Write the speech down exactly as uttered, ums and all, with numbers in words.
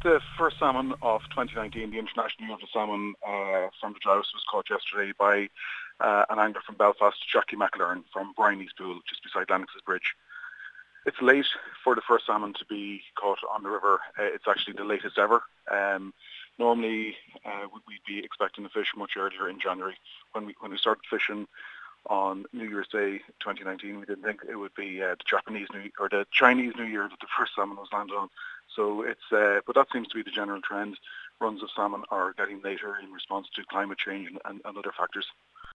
The first salmon of twenty nineteen, the International Year of the Salmon uh, from the Droughs, was caught yesterday by uh, an angler from Belfast, Jackie McAlern, from Briney's Pool, just beside Lennox's Bridge. It's late for the first salmon to be caught on the river. Uh, it's actually the latest ever. Um, normally, uh, we'd be expecting the fish much earlier in January. When we when we started fishing on New Year's Day twenty nineteen, we didn't think it would be uh, the Japanese New or the Chinese New Year that the first salmon was landed on. So it's, uh, but that seems to be the general trend. Runs of salmon are getting later in response to climate change and, and, and other factors.